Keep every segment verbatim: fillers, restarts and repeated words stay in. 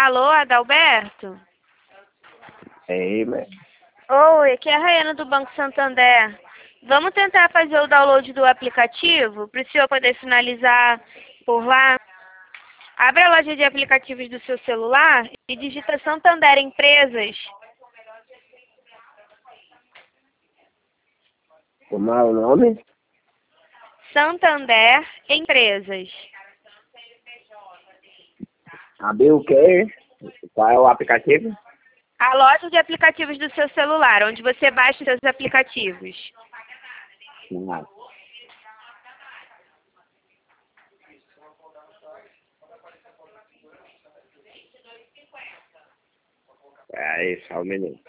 Alô, Adalberto? Ei, mas... Oi, aqui é a Raiana do Banco Santander. Vamos tentar fazer o download do aplicativo para o senhor poder finalizar por lá. Abre a loja de aplicativos do seu celular e digita Santander Empresas. Como é o nome? Santander Empresas. Abrir o quê? Qual é o aplicativo? A loja de aplicativos do seu celular, onde você baixa seus aplicativos. Não. Aí, só um minuto.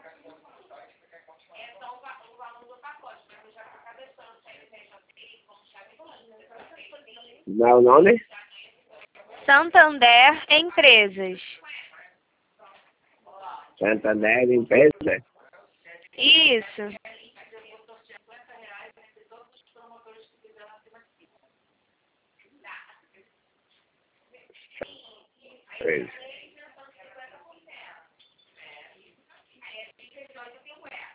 Como é o nome? Santander Empresas. Santander Empresa? Isso. Pois.